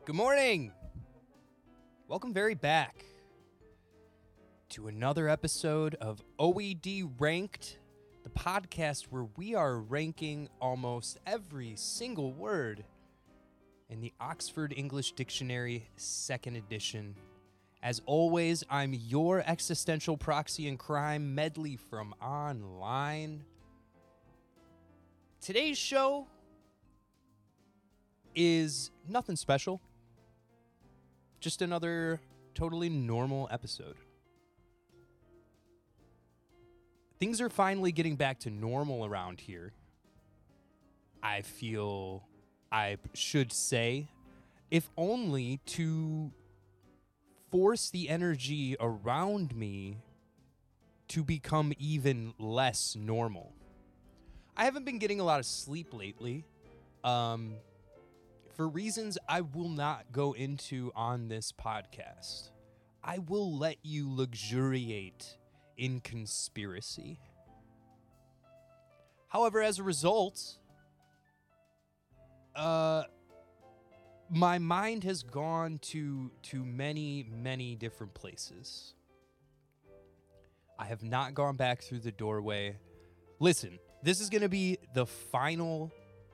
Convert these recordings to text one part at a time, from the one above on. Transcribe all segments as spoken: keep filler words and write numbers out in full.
Good morning. Welcome very back to another episode of O E D Ranked, the podcast where we are ranking almost every single word in the Oxford English Dictionary second edition. As always, I'm your existential proxy in crime, Medley from online. Today's show is nothing special. Just another totally normal episode. Things are finally getting back to normal around here. I feel I should say, if only to force the energy around me to become even less normal. I haven't been getting a lot of sleep lately. Um... For reasons I will not go into on this podcast. I will let you luxuriate in conspiracy. However, as a result, uh, my mind has gone to, to many, many different places. I have not gone back through the doorway. Listen, this is going to be the final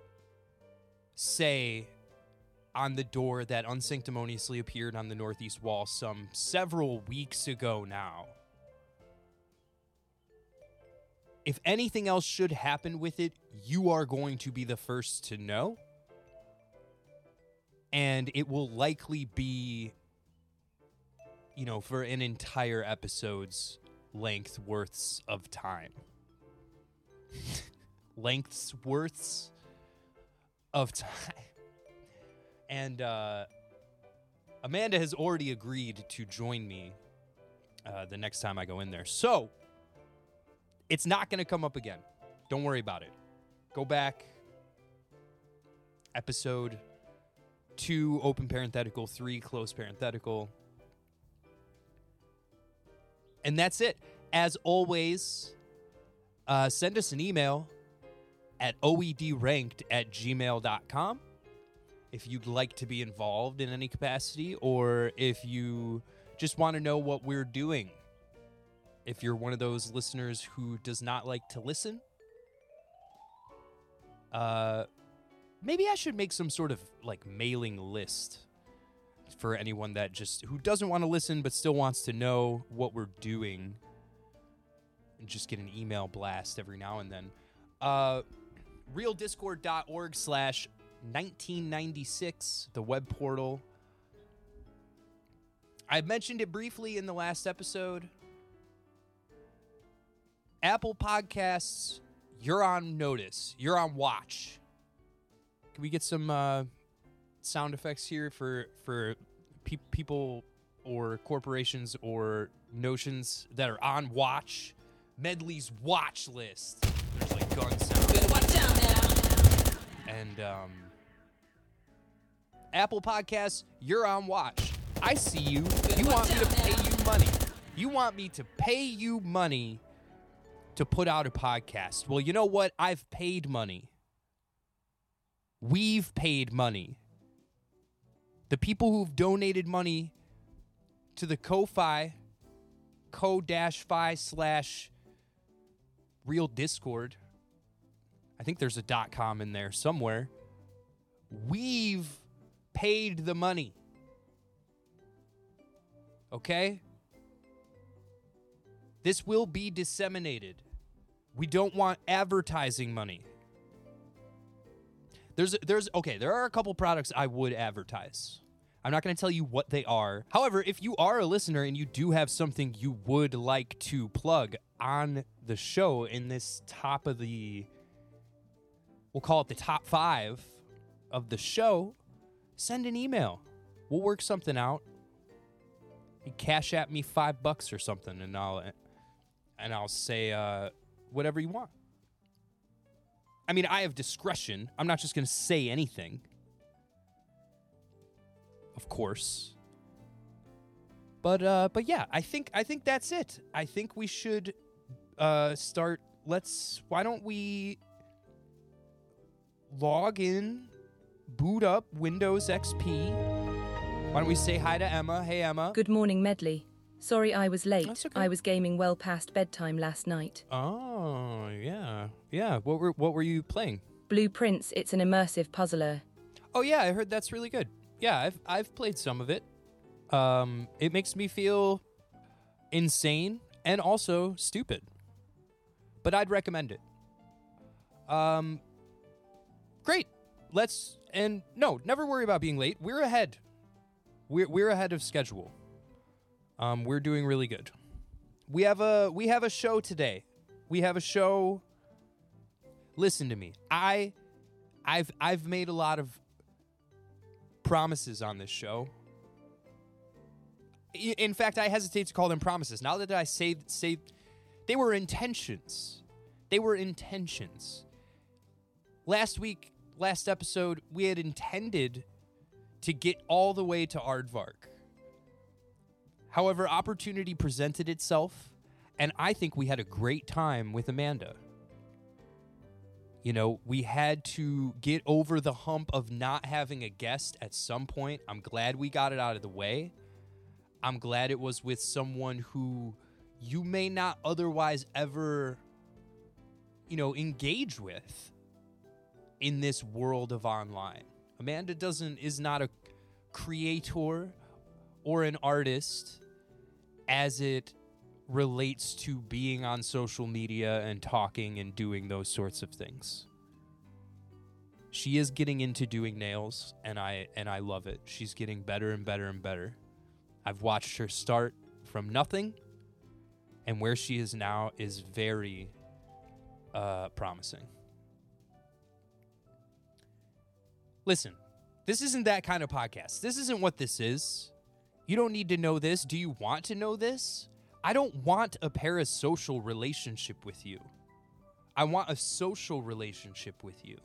say on the door that unsanctimoniously appeared on the northeast wall some several weeks ago now. If anything else should happen with it, you are going to be the first to know. And it will likely be, you know, for an entire episode's length worths of time. Lengths worths of time. And uh, Amanda has already agreed to join me uh, the next time I go in there. So, it's not going to come up again. Don't worry about it. Go back. Episode two, open parenthetical, three, close parenthetical. And that's it. As always, uh, send us an email at oedranked at gmail dot com. If you'd like to be involved in any capacity, or if you just want to know what we're doing. If you're one of those listeners who does not like to listen, uh, maybe I should make some sort of like mailing list for anyone that just who doesn't want to listen but still wants to know what we're doing, and just get an email blast every now and then. Uh, realdiscord.org slash nineteen ninety-six, the web portal. I mentioned it briefly in the last episode. Apple Podcasts, you're on notice. You're on watch. Can we get some uh, sound effects here for for pe- people or corporations or notions that are on watch? Medley's watch list. There's like gun sound. Better watch out now. And um, Apple Podcasts, you're on watch. I see you. You want me to pay you money. You want me to pay you money to put out a podcast. Well, you know what? I've paid money. We've paid money. The people who've donated money to the Ko-Fi, ko-fi slash real Discord. I think there's a dot com in there somewhere. We've paid the money. Okay? This will be disseminated. We don't want advertising money. There's, there's, okay, there are a couple products I would advertise. I'm not going to tell you what they are. However, if you are a listener and you do have something you would like to plug on the show in this top of the, we'll call it the top five of the show, send an email. We'll work something out. You cash at me five bucks or something, and I'll and I'll say uh, whatever you want. I mean, I have discretion. I'm not just going to say anything. Of course. But uh, but yeah, I think I think that's it. I think we should uh, start. Let's. Why don't we log in, boot up Windows X P, Why don't we say hi to Emma? Hey, Emma. Good morning, Medley. Sorry I was late. That's okay. I was gaming well past bedtime last night. Oh, yeah. Yeah. What were what were you playing? Blue Prince, it's an immersive puzzler. Oh, yeah, I heard that's really good. Yeah, I've I've played some of it. Um, it makes me feel insane and also stupid. But I'd recommend it. Um, great. Let's and no, never worry about being late. We're ahead. We're we're ahead of schedule. Um, we're doing really good. We have a we have a show today. We have a show. Listen to me. I I've I've made a lot of promises on this show. I- In fact, I hesitate to call them promises. Now that I say say they were intentions. They were intentions. Last week, last episode, we had intended to get all the way to Aardvark. However, opportunity presented itself, and I think we had a great time with Amanda. You know, we had to get over the hump of not having a guest at some point. I'm glad we got it out of the way. I'm glad it was with someone who you may not otherwise ever, you know, engage with in this world of online. Amanda doesn't is not a creator or an artist as it relates to being on social media and talking and doing those sorts of things. She is getting into doing nails, and I and I love it. She's getting better and better and better. I've watched her start from nothing, and where she is now is very uh, promising. Listen, this isn't that kind of podcast. This isn't what this is. You don't need to know this. Do you want to know this? I don't want a parasocial relationship with you. I want a social relationship with you.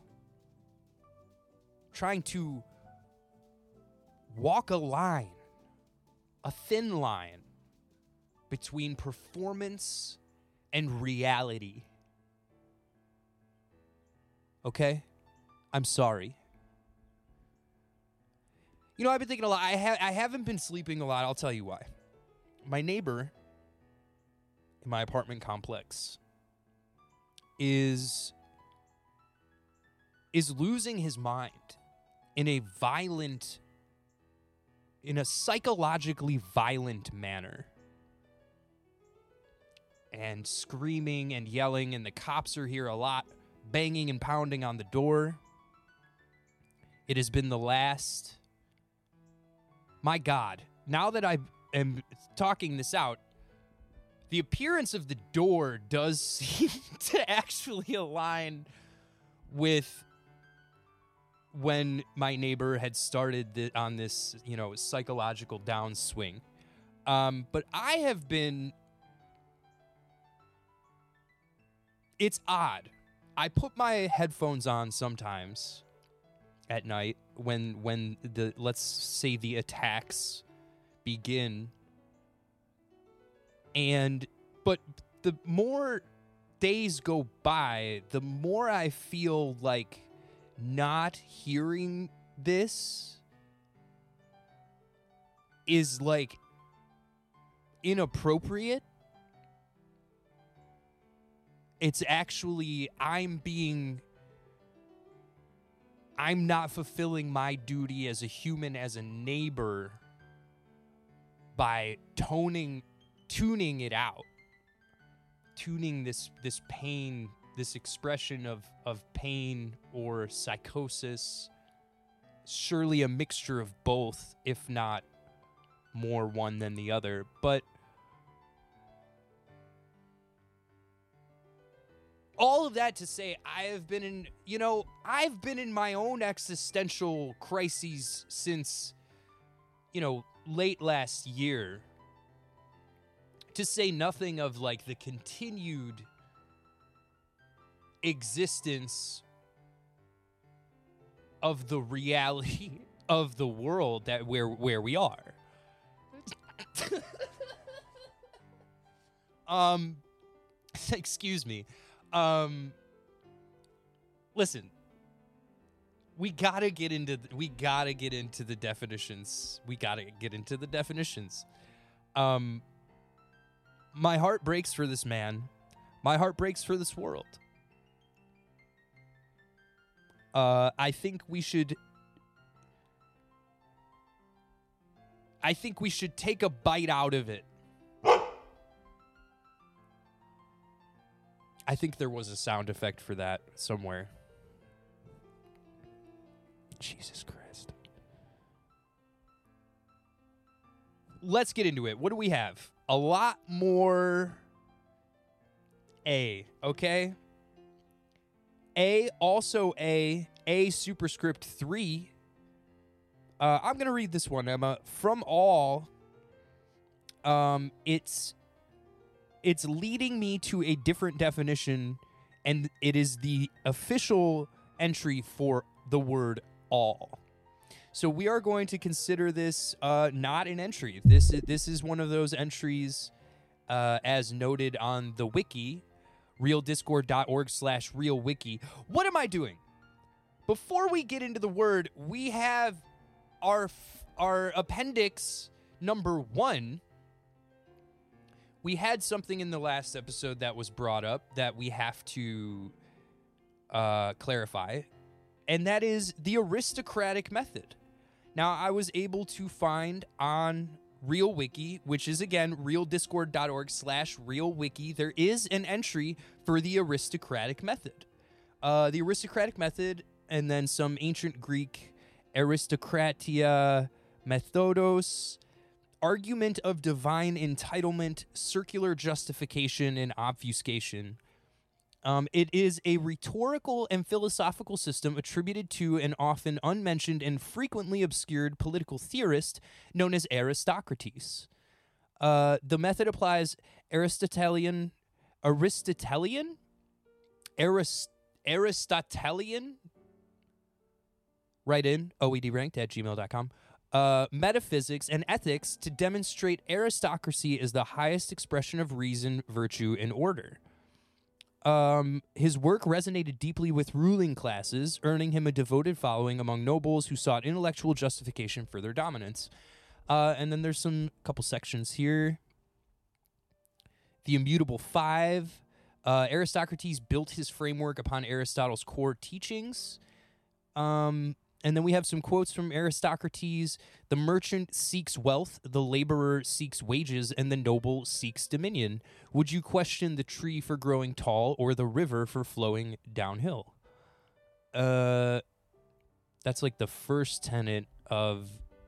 Trying to walk a line, a thin line, between performance and reality. Okay? I'm sorry. You know, I've been thinking a lot. I, ha- I haven't been sleeping a lot. I'll tell you why. My neighbor in my apartment complex is is losing his mind in a violent, in a psychologically violent manner. And screaming and yelling, and the cops are here a lot, banging and pounding on the door. It has been the last... My God, now that I am talking this out, the appearance of the door does seem to actually align with when my neighbor had started the, on this, you know, psychological downswing. Um, but I have been... It's odd. I put my headphones on sometimes at night when when the, let's say, the attacks begin. And but the more days go by, the more I feel like not hearing this is like inappropriate. It's actually I'm being I'm not fulfilling my duty as a human, as a neighbor, by toning, tuning it out, tuning this this pain, this expression of, of pain or psychosis, surely a mixture of both, if not more one than the other. But all of that to say, I have been in, you know, I've been in my own existential crises since, you know, late last year. To say nothing of, like, the continued existence of the reality of the world that where where we are. um, excuse me. Um, listen, we gotta get into th- we gotta get into the definitions. We gotta get into the definitions. Um, my heart breaks for this man. My heart breaks for this world. Uh, I think we should. I think we should take a bite out of it. I think there was a sound effect for that somewhere. Jesus Christ. Let's get into it. What do we have? A lot more A, okay? A, also A, A superscript three. Uh, I'm going to read this one, Emma. From all, um, it's it's leading me to a different definition, and it is the official entry for the word all. So we are going to consider this uh, not an entry. This is, this is one of those entries uh, as noted on the wiki, realdiscord.org slash realwiki. What am I doing? Before we get into the word, we have our our appendix number one. We had something in the last episode that was brought up that we have to uh, clarify, and that is the aristocratic method. Now, I was able to find on RealWiki, which is, again, realdiscord.org slash realwiki, there is an entry for the aristocratic method. Uh, the aristocratic method, and then some ancient Greek aristokratia methodos, argument of divine entitlement, circular justification, and obfuscation. Um, it is a rhetorical and philosophical system attributed to an often unmentioned and frequently obscured political theorist known as Aristocrates. Uh, the method applies Aristotelian, Aristotelian, Arist, Aristotelian, write in, oedranked at gmail dot com, uh, metaphysics and ethics to demonstrate aristocracy as the highest expression of reason, virtue, and order. Um, his work resonated deeply with ruling classes, earning him a devoted following among nobles who sought intellectual justification for their dominance. Uh, and then there's some couple sections here. The Immutable Five. Uh, Aristocrates built his framework upon Aristotle's core teachings. Um, and then we have some quotes from Aristocrates. The merchant seeks wealth, the laborer seeks wages, and the noble seeks dominion. Would you question the tree for growing tall or the river for flowing downhill? Uh, that's like the first tenet of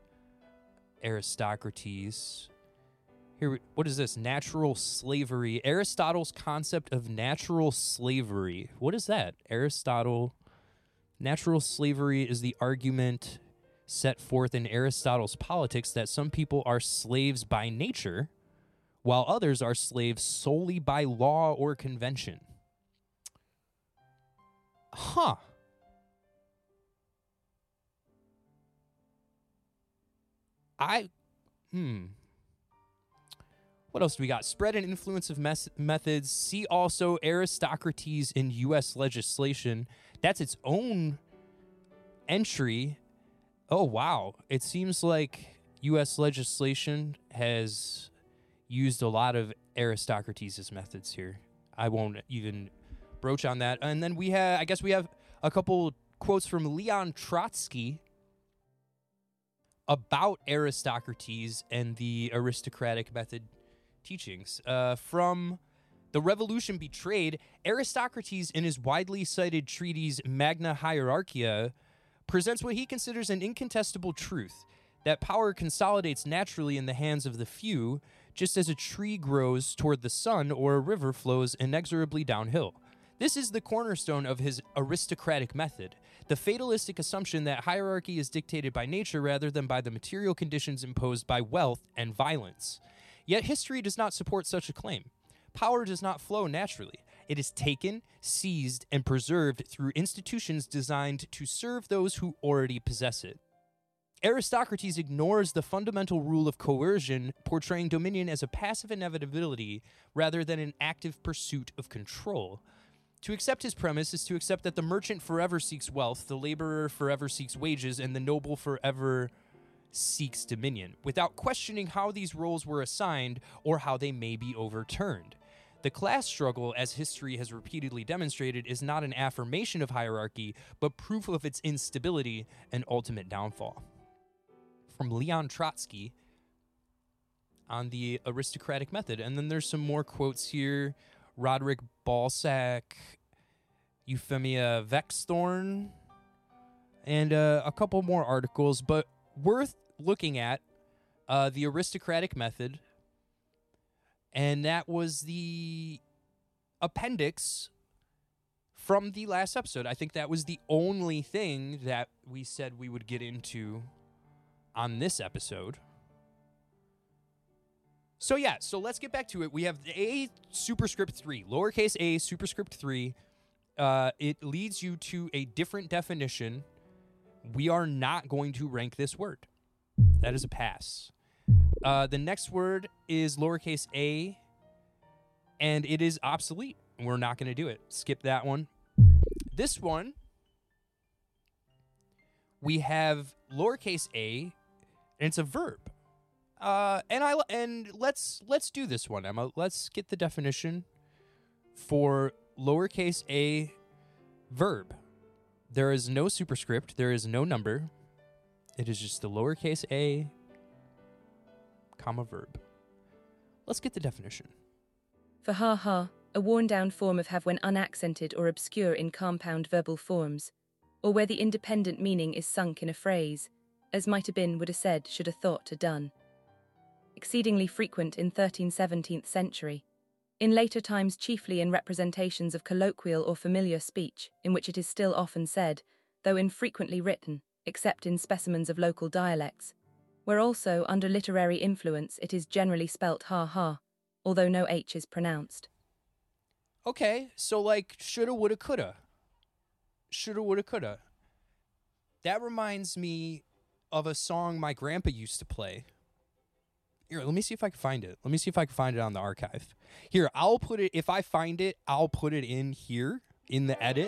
Aristocrates. Here, what is this? Natural slavery. Aristotle's concept of natural slavery. What is that? Aristotle. Natural slavery is the argument set forth in Aristotle's Politics that some people are slaves by nature, while others are slaves solely by law or convention. Huh. I, hmm. What else do we got? Spread and influence of mes- methods. See also Aristocrates in U S legislation. That's its own entry. Oh, wow. It seems like U S legislation has used a lot of Aristocrates' methods here. I won't even broach on that. And then we have, I guess we have a couple quotes from Leon Trotsky about Aristocrates and the aristocratic method teachings. Uh, from The Revolution Betrayed, Aristocrates, in his widely cited treatise Magna Hierarchia, presents what he considers an incontestable truth, that power consolidates naturally in the hands of the few, just as a tree grows toward the sun or a river flows inexorably downhill. This is the cornerstone of his aristocratic method, the fatalistic assumption that hierarchy is dictated by nature rather than by the material conditions imposed by wealth and violence. Yet history does not support such a claim. Power does not flow naturally. It is taken, seized, and preserved through institutions designed to serve those who already possess it. Aristocrates ignores the fundamental rule of coercion, portraying dominion as a passive inevitability rather than an active pursuit of control. To accept his premise is to accept that the merchant forever seeks wealth, the laborer forever seeks wages, and the noble forever seeks dominion, without questioning how these roles were assigned or how they may be overturned. The class struggle, as history has repeatedly demonstrated, is not an affirmation of hierarchy, but proof of its instability and ultimate downfall. From Leon Trotsky on the aristocratic method. And then there's some more quotes here. Roderick Balzac, Euphemia Vexthorn, and uh, a couple more articles, but worth looking at. Uh, the aristocratic method. And that was the appendix from the last episode. I think that was the only thing that we said we would get into on this episode. So yeah, so let's get back to it. We have A superscript three, lowercase a superscript three. Uh, it leads you to a different definition. We are not going to rank this word. That is a pass. Uh, the next word is lowercase a, and it is obsolete. We're not going to do it. Skip that one. This one, we have lowercase a, and it's a verb. Uh, and I and let's let's do this one, Emma. Let's get the definition for lowercase a verb. There is no superscript. There is no number. It is just the lowercase a, comma, verb. Let's get the definition. For ha-ha, a worn-down form of have when unaccented or obscure in compound verbal forms, or where the independent meaning is sunk in a phrase, as might have been, would have said, should have thought, have done. Exceedingly frequent in thirteenth seventeenth century. In later times chiefly in representations of colloquial or familiar speech, in which it is still often said, though infrequently written, except in specimens of local dialects, where also, under literary influence, it is generally spelt ha-ha, although no H is pronounced. Okay, so like shoulda, woulda, coulda. Shoulda, woulda, coulda. That reminds me of a song my grandpa used to play. Here, let me see if I can find it. Let me see if I can find it on the archive. Here, I'll put it, if I find it, I'll put it in here, in the edit.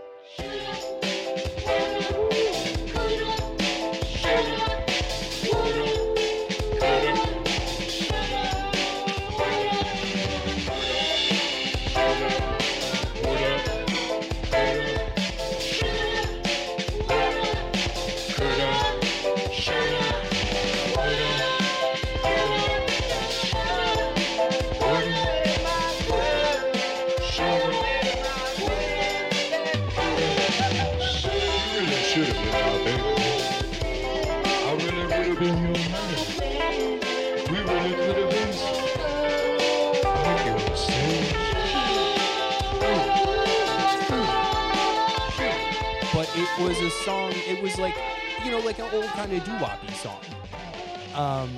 It was a song, it was like, you know, like an old kind of doo-woppy song. Um,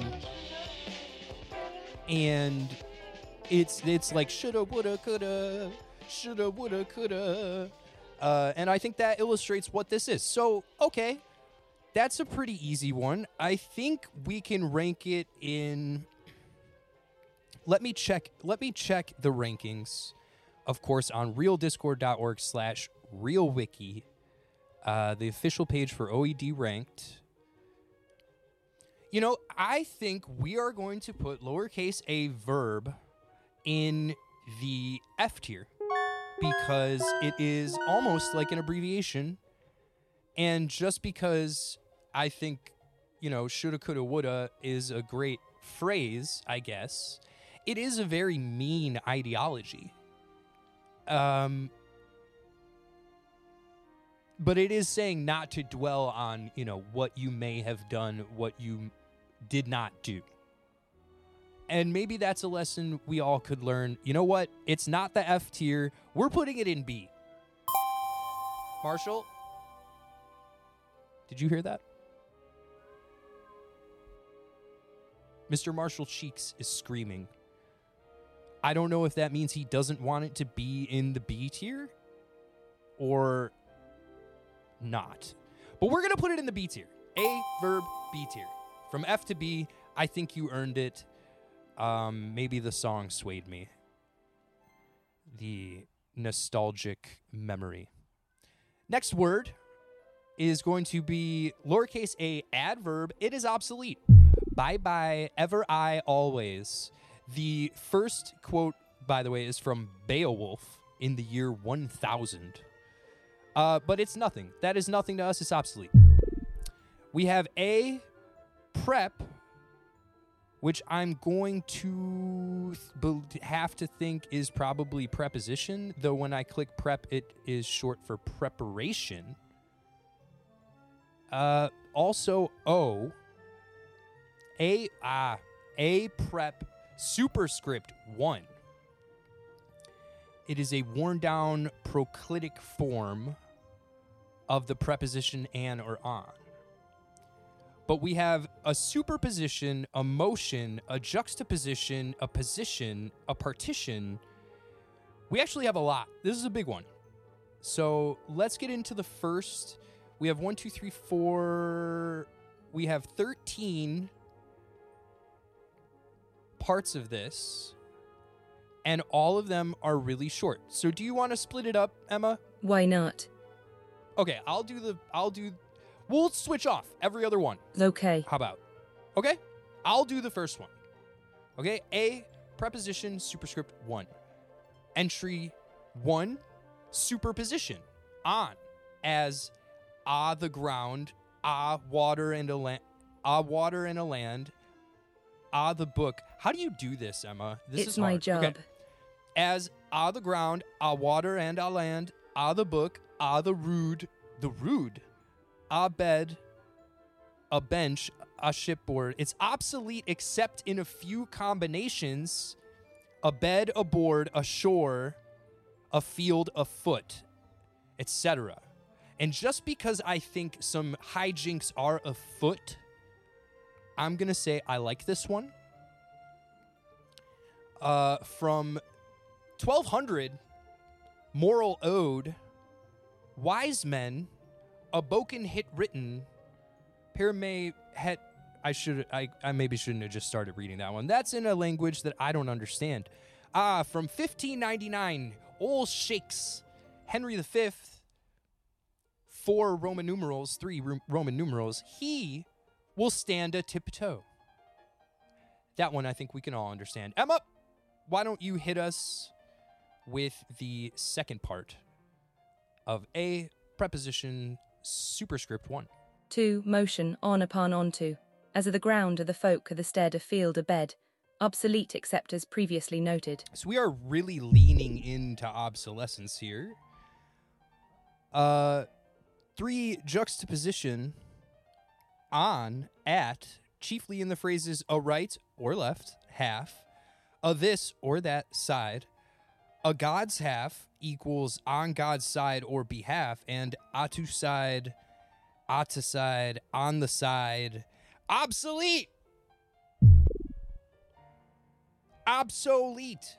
and it's it's like shoulda, woulda, coulda, shoulda, woulda, coulda. Uh, and I think that illustrates what this is. So, okay, that's a pretty easy one. I think we can rank it in... Let me check, let me check the rankings, of course, on realdiscord.org slash realwiki. Uh, the official page for O E D Ranked. You know, I think we are going to put lowercase a verb in the F tier because it is almost like an abbreviation. And just because I think, you know, shoulda, coulda, woulda is a great phrase, I guess, it is a very mean ideology. Um... But it is saying not to dwell on, you know, what you may have done, what you did not do. And maybe that's a lesson we all could learn. You know what? It's not the F tier. We're putting it in B. Marshall? Did you hear that? Mister Marshall Cheeks is screaming. I don't know if that means he doesn't want it to be in the B tier or... not. But we're going to put it in the B tier. A, verb, B tier. From F to B, I think you earned it. Um, maybe the song swayed me. The nostalgic memory. Next word is going to be lowercase a adverb. It is obsolete. Bye bye, ever I always. The first quote, by the way, is from Beowulf in the year one thousand. Uh, but it's nothing. That is nothing to us. It's obsolete. We have a prep, which I'm going to th- have to think is probably preposition, though when I click prep, it is short for preparation. Uh, also, O. A, ah, a prep superscript one. It is a worn-down proclitic form of the preposition an or on. But we have a superposition, a motion, a juxtaposition, a position, a partition. We actually have a lot. This is a big one. So let's get into the first. We have one, two, three, four. We have thirteen parts of this, and all of them are really short. So do you want to split it up, Emma? Why not? Okay, I'll do the, I'll do, we'll switch off every other one. Okay. How about? Okay, I'll do the first one. Okay, A, preposition, superscript one. Entry one, superposition, on, as ah the ground, ah water and a land, ah water and a land, ah the book. How do you do this, Emma? This It's is my hard. job. Okay. As ah the ground, ah water and a land, ah the book, ah the rood, the rood, ah bed, a bench, a shipboard. It's obsolete except in a few combinations: a bed, a board, a shore, a field, a foot, et cetera. And just because I think some hijinks are afoot, I'm going to say I like this one. Uh, from twelve hundred, Moral Ode, Wise Men, A Boken Hit Written, Perme Het. I should, I, I maybe shouldn't have just started reading that one. That's in a language that I don't understand. Ah, from fifteen ninety-nine, Old Shakes, Henry the Fifth, four Roman numerals, three Ro- Roman numerals, he will stand a tiptoe. That one I think we can all understand. Emma, why don't you hit us with the second part of a preposition superscript one. Two, motion, on upon onto. As of the ground, are the folk, are the stead, a field, a bed. Obsolete except as previously noted. So we are really leaning into obsolescence here. Uh, three, juxtaposition, on, at, chiefly in the phrases a right or left, half, a this or that side, a God's half equals on God's side or behalf, and atu side, ata side, on the side, obsolete. Obsolete.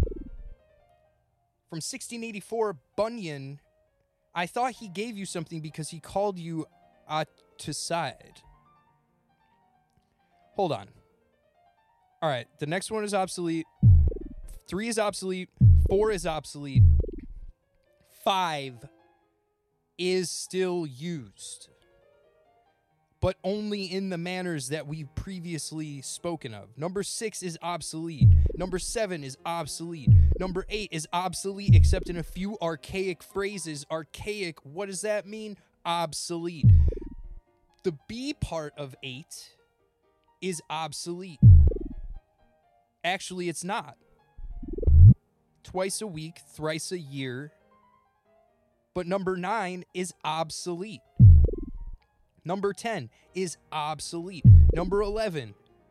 From sixteen eighty-four, Bunyan, I thought he gave you something because he called you ata side. Hold on. All right, the next one is obsolete. Three is obsolete. Four is obsolete. Five is still used, but only in the manners that we've previously spoken of. Number six is obsolete. Number seven is obsolete. Number eight is obsolete except in a few archaic phrases. Archaic, what does that mean? Obsolete. The B part of eight is obsolete. Actually, it's not. Twice a week, thrice a year. But number nine is obsolete. Number ten is obsolete. Number eleven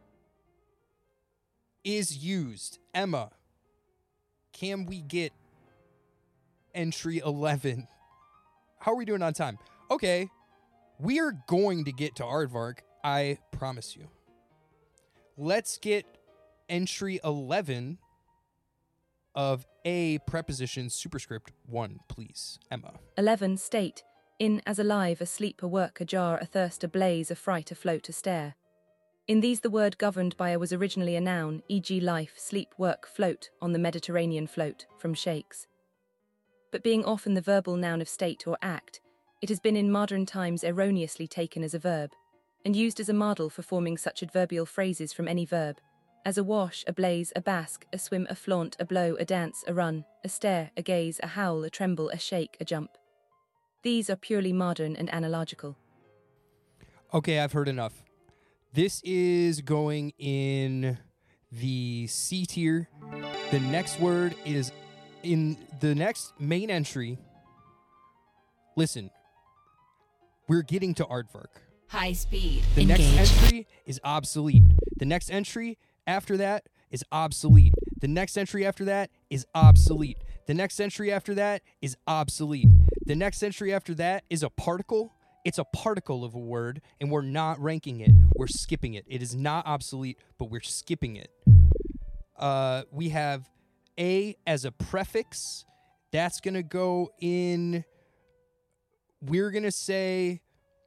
is used. Emma, can we get entry eleven? How are we doing on time? Okay, we are going to get to Aardvark, I promise you. Let's get entry eleven of a preposition superscript one, please. Emma. Eleven, state. In, as alive, asleep, awork, ajar, athirst, ablaze, affright, afloat, astare. In these the word governed by a was originally a noun, for example life, sleep, work, float, on the Mediterranean float, from Shakes. but being often the verbal noun of state or act, it has been in modern times erroneously taken as a verb, and used as a model for forming such adverbial phrases from any verb, as a wash, a blaze, a bask, a swim, a flaunt, a blow, a dance, a run, a stare, a gaze, a howl, a tremble, a shake, a jump. These are purely modern and analogical. Okay, I've heard enough. This is going in the C tier. The next word is in the next main entry. Listen, we're getting to aardvark. High speed. The Engage. next entry is obsolete. The next entry after that is obsolete. The next entry after that is obsolete. The next entry after that is obsolete. The next entry after that is a particle. It's a particle of a word, and we're not ranking it. We're skipping it. It is not obsolete, but we're skipping it. Uh, we have a as a prefix. That's going to go in. We're going to say,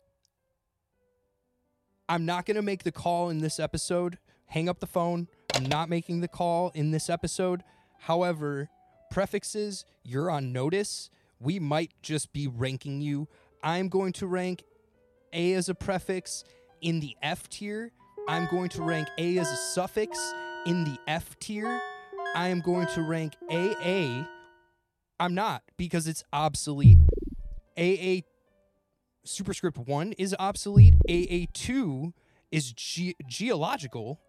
I'm not going to make the call in this episode. Hang up the phone. I'm not making the call in this episode. However, prefixes, you're on notice. We might just be ranking you. I'm going to rank A as a prefix in the F tier. I'm going to rank A as a suffix in the F tier. I am going to rank A A. I'm not, because it's obsolete. A A superscript one is obsolete. A A two is ge- geological.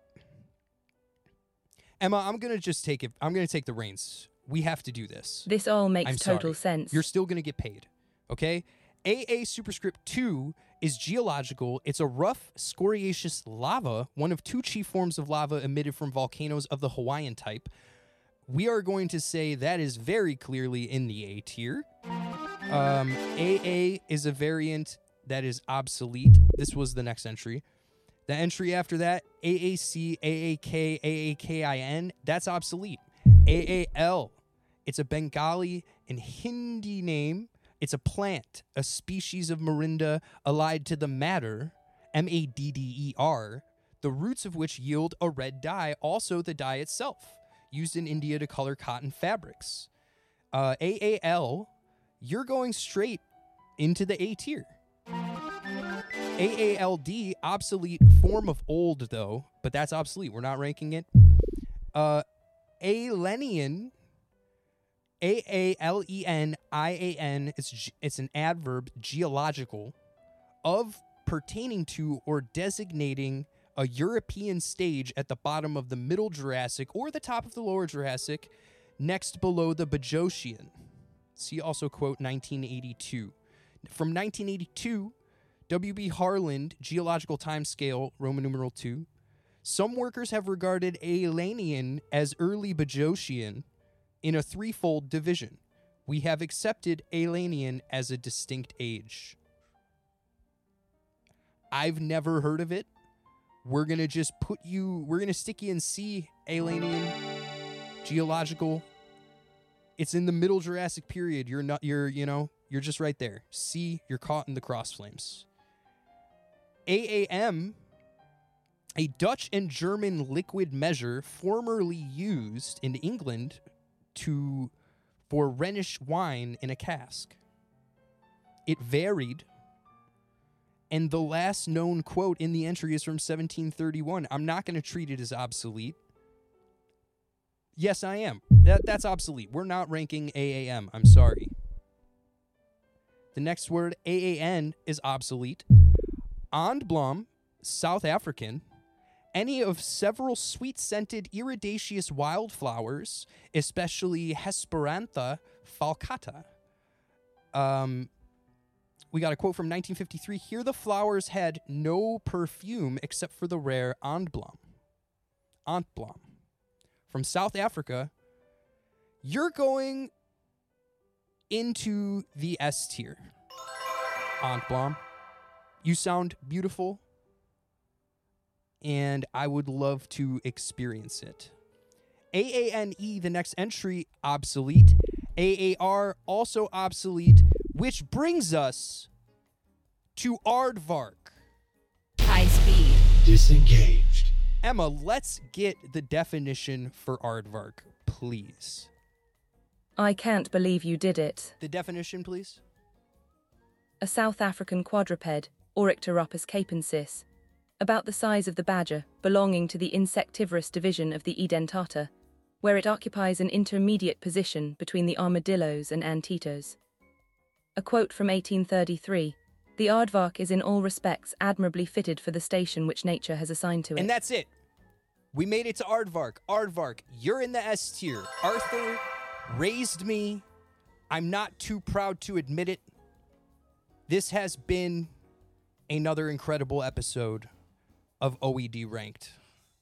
Emma, I'm going to just take it. I'm going to take the reins. We have to do this. This all makes I'm total sorry. sense. You're still going to get paid. Okay? A A superscript two is geological. It's a rough, scoriaceous lava, one of two chief forms of lava emitted from volcanoes of the Hawaiian type. We are going to say that is very clearly in the A tier. Um, A A is a variant that is obsolete. This was the next entry. The entry after that, A A C, A A K, A A K I N, that's obsolete. A A L, it's a Bengali and Hindi name. It's a plant, a species of Morinda allied to the madder, M A D D E R, the roots of which yield a red dye, also the dye itself, used in India to color cotton fabrics. Uh, A A L, you're going straight into the A tier. A A L D, obsolete, form of old though, but that's obsolete. We're not ranking it. Uh, Alenian, A A L E N I A N, it's, it's an adverb, geological, of, pertaining to, or designating a European stage at the bottom of the Middle Jurassic or the top of the Lower Jurassic, next below the Bajocian. See also quote nineteen eighty-two. From nineteen eighty-two, W B Harland, Geological Timescale, Roman numeral two. Some workers have regarded Alenian as early Bajocian in a threefold division. We have accepted Alenian as a distinct age. I've never heard of it. We're going to just put you, we're going to stick you in C, Alenian, geological. It's in the Middle Jurassic period. You're not, you're, you know, you're just right there. C, you're caught in the cross flames. A A M, a Dutch and German liquid measure formerly used in England to for Rhenish wine in a cask. It varied, and the last known quote in the entry is from seventeen thirty-one. I'm not going to treat it as obsolete. Yes, I am. That, that's obsolete. We're not ranking A A M. I'm sorry. The next word, A A N, is obsolete. Andblom, South African, any of several sweet-scented iridaceous wildflowers, especially Hesperantha falcata. Um, we got a quote from nineteen fifty-three. Here the flowers had no perfume except for the rare Andblom. Andblom. From South Africa, you're going into the S tier. Andblom. You sound beautiful, and I would love to experience it. A A N E, the next entry, obsolete. A A R, also obsolete, which brings us to aardvark. High speed. Disengaged. Emma, let's get the definition for aardvark, please. I can't believe you did it. The definition, please? A South African quadruped, Orycteropus capensis, about the size of the badger, belonging to the insectivorous division of the Edentata, where it occupies an intermediate position between the armadillos and anteaters. A quote from eighteen thirty-three, "The aardvark is in all respects admirably fitted for the station which nature has assigned to it." And that's it. We made it to Aardvark. Aardvark, you're in the S tier. Arthur raised me. I'm not too proud to admit it. This has been another incredible episode of O E D Ranked.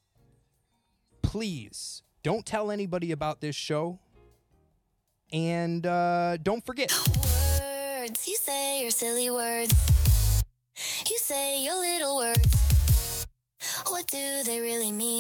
Please don't tell anybody about this show. And uh, don't forget. Words, you say your silly words. You say your little words. What do they really mean?